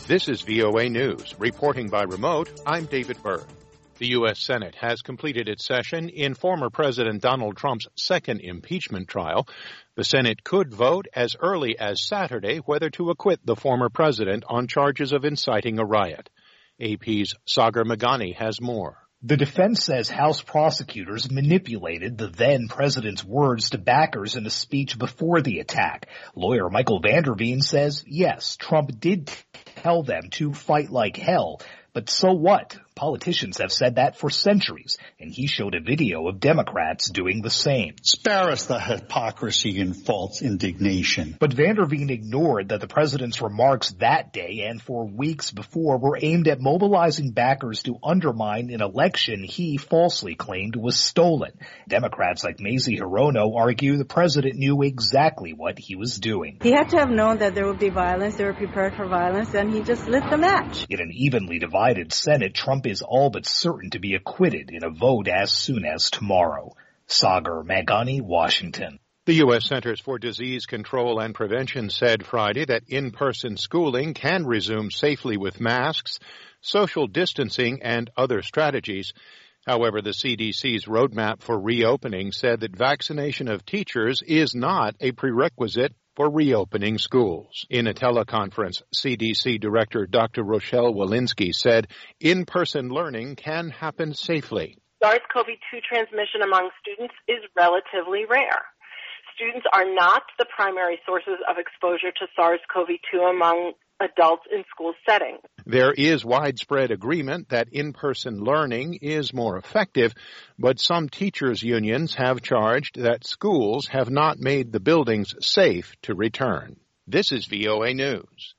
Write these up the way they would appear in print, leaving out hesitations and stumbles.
This is VOA News. Reporting by remote, I'm David Byrd. The U.S. Senate has completed its session in former President Donald Trump's second impeachment trial. The Senate could vote as early as Saturday whether to acquit the former president on charges of inciting a riot. AP's Sagar Meghani has more. The defense says House prosecutors manipulated the then president's words to backers in a speech before the attack. Lawyer Michael Vanderveen says, yes, Trump did tell them to fight like hell. But so what? Politicians have said that for centuries, and he showed a video of Democrats doing the same. Spare us the hypocrisy and false indignation. But Vanderveen ignored that the president's remarks that day and for weeks before were aimed at mobilizing backers to undermine an election he falsely claimed was stolen. Democrats like Mazie Hirono argue the president knew exactly what he was doing. He had to have known that there would be violence, they were prepared for violence, and he just lit the match. In an evenly divided Senate, Trump is all but certain to be acquitted in a vote as soon as tomorrow. Sagar Meghani, Washington. The U.S. Centers for Disease Control and Prevention said Friday that in-person schooling can resume safely with masks, social distancing, and other strategies. However, the CDC's roadmap for reopening said that vaccination of teachers is not a prerequisite for reopening schools. In a teleconference, CDC Director Dr. Rochelle Walensky said in-person learning can happen safely. SARS-CoV-2 transmission among students is relatively rare. Students are not the primary sources of exposure to SARS-CoV-2 among adults in school settings. There is widespread agreement that in-person learning is more effective, but some teachers' unions have charged that schools have not made the buildings safe to return. This is VOA News.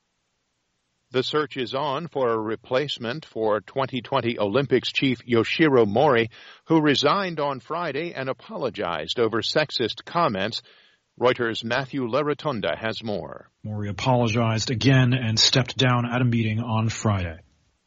The search is on for a replacement for 2020 Olympics chief Yoshiro Mori, who resigned on Friday and apologized over sexist comments. Reuters' Matthew LaRotonda has more. Mori apologized again and stepped down at a meeting on Friday.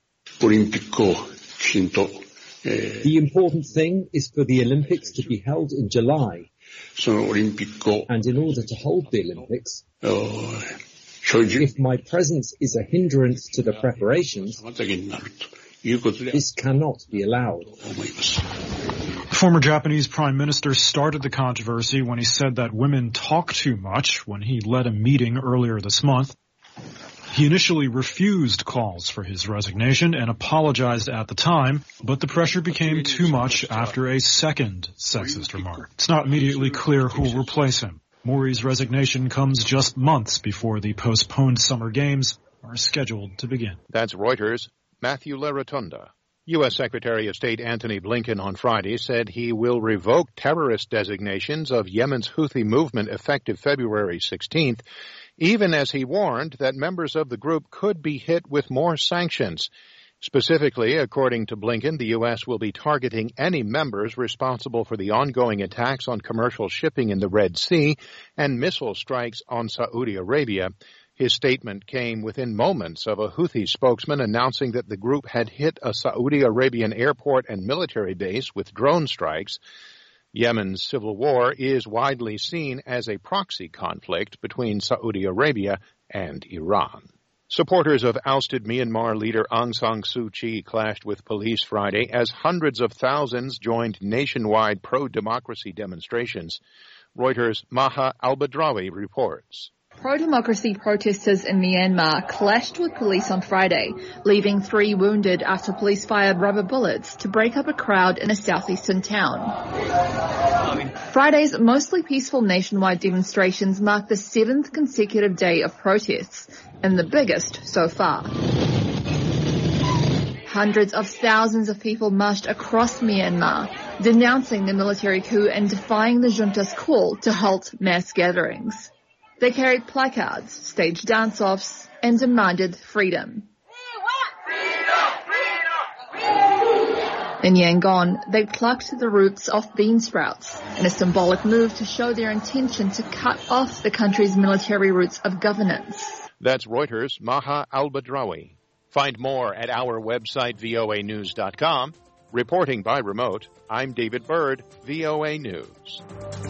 The important thing is for the Olympics to be held in July. And in order to hold the Olympics, if my presence is a hindrance to the preparations, this cannot be allowed. The former Japanese prime minister started the controversy when he said that women talk too much when he led a meeting earlier this month. He initially refused calls for his resignation and apologized at the time, but the pressure became too much after a second sexist remark. It's not immediately clear who will replace him. Mori's resignation comes just months before the postponed summer games are scheduled to begin. That's Reuters' Matthew LaRotonda. U.S. Secretary of State Antony Blinken on Friday said he will revoke terrorist designations of Yemen's Houthi movement effective February 16th, even as he warned that members of the group could be hit with more sanctions. Specifically, according to Blinken, the U.S. will be targeting any members responsible for the ongoing attacks on commercial shipping in the Red Sea and missile strikes on Saudi Arabia. His statement came within moments of a Houthi spokesman announcing that the group had hit a Saudi Arabian airport and military base with drone strikes. Yemen's civil war is widely seen as a proxy conflict between Saudi Arabia and Iran. Supporters of ousted Myanmar leader Aung San Suu Kyi clashed with police Friday as hundreds of thousands joined nationwide pro-democracy demonstrations. Reuters' Maha Al-Badrawi reports. Pro-democracy protesters in Myanmar clashed with police on Friday, leaving 3 wounded after police fired rubber bullets to break up a crowd in a southeastern town. Friday's mostly peaceful nationwide demonstrations mark the 7th consecutive day of protests, and the biggest so far. Hundreds of thousands of people marched across Myanmar, denouncing the military coup and defying the junta's call to halt mass gatherings. They carried placards, staged dance-offs, and demanded freedom. In Yangon, they plucked the roots off bean sprouts in a symbolic move to show their intention to cut off the country's military roots of governance. That's Reuters' Maha Al-Badrawi. Find more at our website, voanews.com. Reporting by remote, I'm David Byrd, VOA News.